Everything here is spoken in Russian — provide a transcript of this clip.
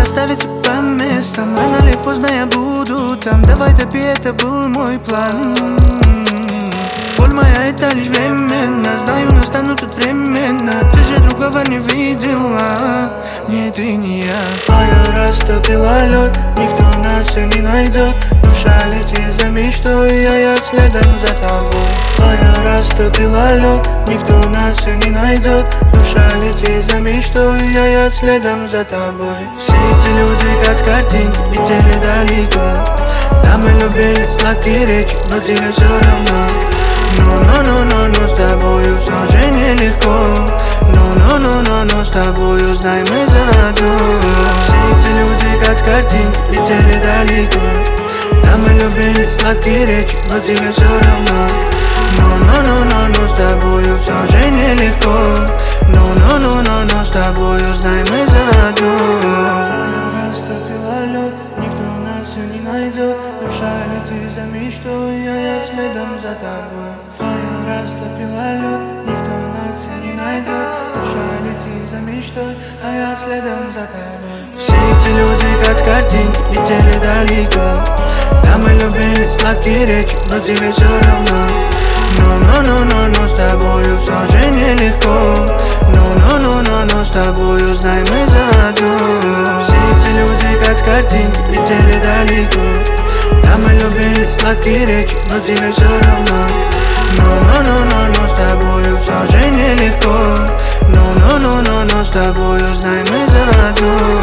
расставить по местам. Рано или поздно я буду там. Давай топи, это был мой план. Боль моя это лишь временно. Знаю, настанут тут временно. Ты же другого не видела. Не ты, не я. Фаер растопила лед, никто нас и не найдет. Душа летит за мечтой, а я следом за тобой. Фаер растопила лед, никто нас и не найдет. Душа летит за мечтой, а я следом за тобой. Все эти люди как с картинки летели далеко. Да, мы любили сладкие речи, но тебе все равно. Но с тобою все же нелегко. Но с тобою, знай, мы заодно. Все эти люди как с картинки летели далеко. Да, мы любили сладкие речи, но тебе все равно. Но с тобою все же нелегко. Но с тобою, знай, мы заодно. Растопила лед, никто нас и не найдет. Душа летит за мечтой, а я следом за тобой. Фаер растопила лед, никто нас и не найдет. Душа летит за мечтой, а я следом за тобой. Все эти люди как с картинки летели далеко. Да, мы любили сладкие речи, но тебе все равно. Но с тобою все же нелегко. Но с тобою, знай, мы заодно. Все эти люди как с картинки летели далеко. Да, мы любили сладкие речи, но тебе все равно. Но с тобою все же нелегко. Но с тобою, знай, мы заодно.